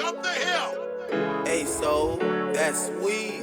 Jump the hill. Hey, so that's weed.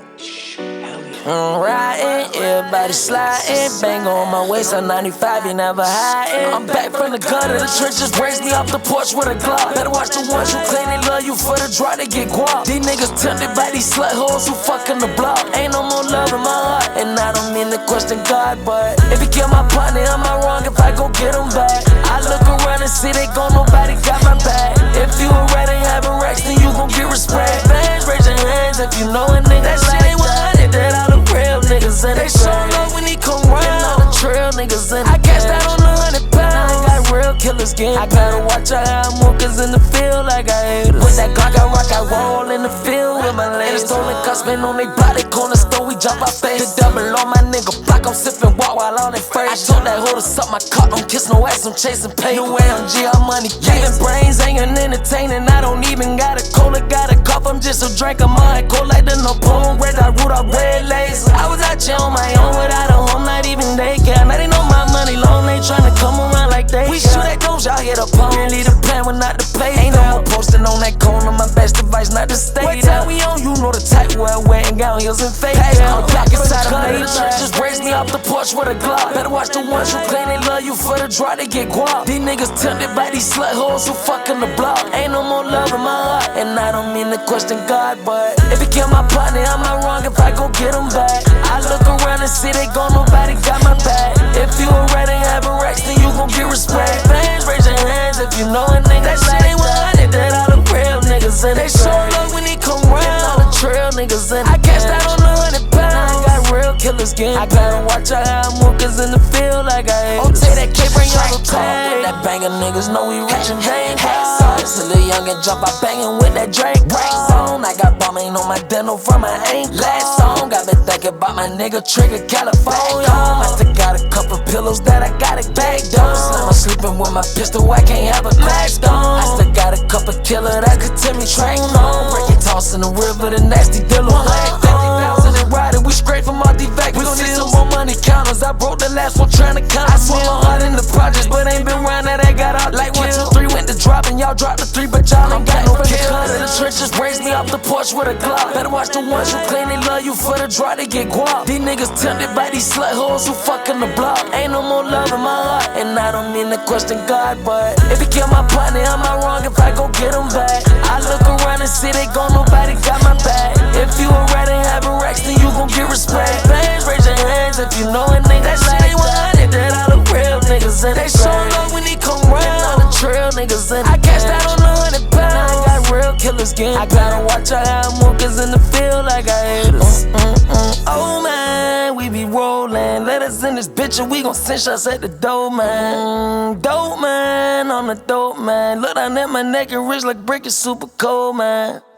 I'm riding, everybody sliding. Bang on my waist on 95, you never hiding. I'm back from the gutter, the trenches raised me off the porch with a Glock. Better watch the ones who claim they love you for the draw, they get guap. These niggas tempted by these slut hoes who fucking the block. Ain't no more love in my heart, and I don't mean to question God, but if he kill my partner, am I wrong if I go get him back? I look around and see they gone, nobody got my back. If you a rat and having racks, then you gon' get respect. Fans, raise your hands if you know a nigga that shit ain't 100. That all the real niggas in it. They show love when he come round. All the trail niggas in it. I catch that on 100 pounds. Got real killers game. I gotta watch out how I move, cause in the field like I hate us. With that Glock, I rock, I roll in the field with my ladies. Stolen cuspin on they body, corner store, we jump our face. The double on my nigga block, I'm sippin' walk while on it first. I told that hoe to suck my cock, don't kiss no ass, I'm chasing pay. New AMG, our money, giving brains, ain't entertaining. I don't even got a cola, got a cup, I'm just a drink of mine. Cold like the Napoleon, red, I root up red lace. I was out here on my own without a home, not even daycare. Now they know my money long, they tryna come around like they we shoot at those, y'all hit a pump. Really the plan, when not to play. Ain't no more posting on that corner, my best advice not to stay. What time we on, you know the type where I wear and gown heels and fake. I'm back inside of the just raised me off the porch with a Glock. Better watch the ones who claim they love you for the draw, they get guap. These niggas tempted by these slut hoes who fucking the block. Ain't no more love in my heart, and I don't mean to question God, but if he kill my partner, am I wrong if I go get him back? I look around and see they gone, nobody got my back. If you a rat and having racks, then you gon' get respect. Fans, raise your hands if you know a nigga that shit ain't 100. That all the real niggas in it. They show love when he come round. All the trail niggas in it. I catch that on 100 pounds. Got real killers game. I gotta watch out how I move, cause in the field like I hate. Oh, take that K, bring all the pain. That banger niggas know we rich and vain. Till the young and jump out banging with that Drake. Break zone. I got bombing on my dental from my ankle. Last song, got me thinking about my nigga Trigger California. I still got a couple pillows that I gotta back down. I'm sleeping with my pistol, I can't have a mask on. I still got a couple killer that could tell me train on. Break it, toss in the river, the nasty dealer. 150,000 and riding, we straight from all D-Vac. We gon' need some more money counters. I broke the last one trying to count. I swung my heart in the projects, but ain't been round that I got out like 1, 2, 3 went to dropping. Y'all dropped the 3, but y'all ain't got no kills. The trenches raised me off the porch with a Glock. Better watch the ones who claim they love you for the draw, they get guap. These niggas tempted by these slut hoes who fucking the block. Ain't no more love in my heart, and I don't mean to question God, but if he kill my partner, am I wrong if I go get him back? I look around and see they gone, nobody got my back. If you a rat and having racks, then you gon' get respect. Fans, raise your hands if you know a nigga that shit ain't 100. That all the real niggas in it. They show love when he come round. All the trail niggas in it. I catch that on 100 pounds. Got real killers game. I gotta watch out how I move, cause in the field like I hate us. Oh man, we be rolling. Let us in this bitch and we gon' send shots at the door, man. Dope man, I'm the dope man. Look down at my neck and wrist like brick is super cold, man.